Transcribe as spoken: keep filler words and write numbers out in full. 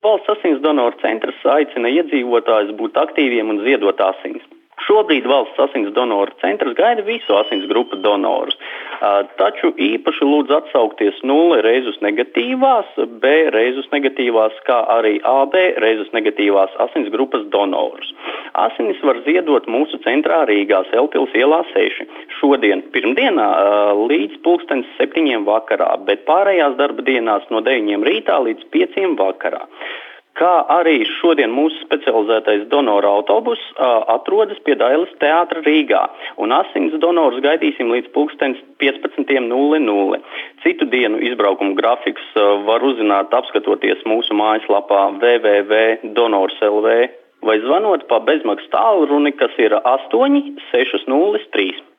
Valsts asins donoru centrs aicina iedzīvotājus būt aktīviem un ziedot asins. Šobrīd valsts asins donoru centrs gaida visu asins grupu donorus, taču īpaši lūdz atsaukties nulle reizus negatīvās, B reizus negatīvās, kā arī A B reizus negatīvās asins grupas donorus. Asinis var ziedot mūsu centrā Rīgā, Selpils ielā seši, šodien pirmdienā līdz pulkstens septiņiem vakarā, bet pārējās darba dienās no deviņiem rītā līdz pieciem vakarā. Kā arī šodien mūsu specializētais donoru autobus uh, atrodas pie Dailes teātra Rīgā, un asins donors gaidīsim līdz pulkstens piecpadsmit nulle nulle. Citu dienu izbraukumu grafiks uh, var uzzināt apskatoties mūsu mājaslapā w w w punkt donors punkt l v vai zvanot pa bezmaksas tālruni, kas ir astoņi seši nulle trīs.